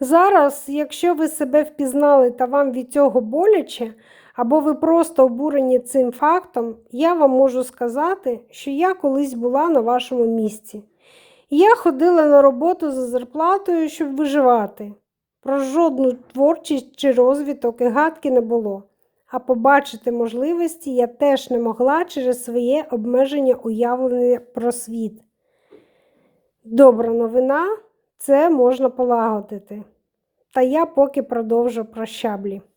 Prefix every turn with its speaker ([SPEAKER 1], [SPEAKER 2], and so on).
[SPEAKER 1] Зараз, якщо ви себе впізнали та вам від цього боляче, або ви просто обурені цим фактом, я вам можу сказати, що я колись була на вашому місці. І я ходила на роботу за зарплатою, щоб виживати. Про жодну творчість чи розвиток і гадки не було. А побачити можливості я теж не могла через своє обмеження уявлення про світ. Добра новина – це можна полагодити. Та я поки продовжу про щаблі.